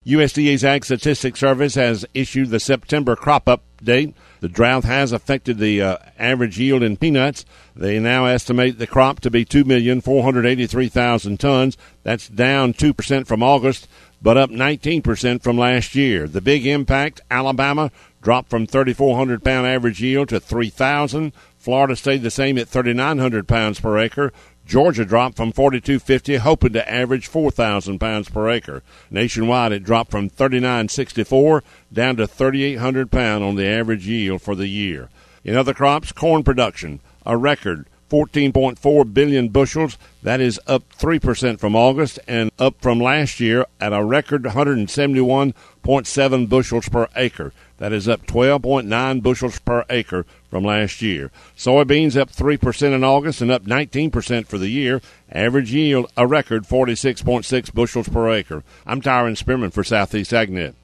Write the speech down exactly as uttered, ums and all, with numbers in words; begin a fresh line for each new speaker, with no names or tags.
U S D A's Ag Statistics Service has issued the September crop update. The drought has affected the uh, average yield in peanuts. They now estimate the crop to be two million four hundred eighty-three thousand tons. That's down two percent from August, but up nineteen percent from last year. The big impact, Alabama dropped from thirty-four hundred pound average yield to three thousand. Florida stayed the same at thirty-nine hundred pounds per acre. Georgia dropped from forty-two fifty, hoping to average four thousand pounds per acre. Nationwide, it dropped from thirty-nine sixty-four down to thirty-eight hundred pounds on the average yield for the year. In other crops, corn production, a record fourteen point four billion bushels. That is up three percent from August and up from last year at a record one hundred seventy-one point seven bushels per acre. That is up twelve point nine bushels per acre from last year. Soybeans up three percent in August and up nineteen percent for the year. Average yield, a record forty-six point six bushels per acre. I'm Tyron Spearman for Southeast AgNet.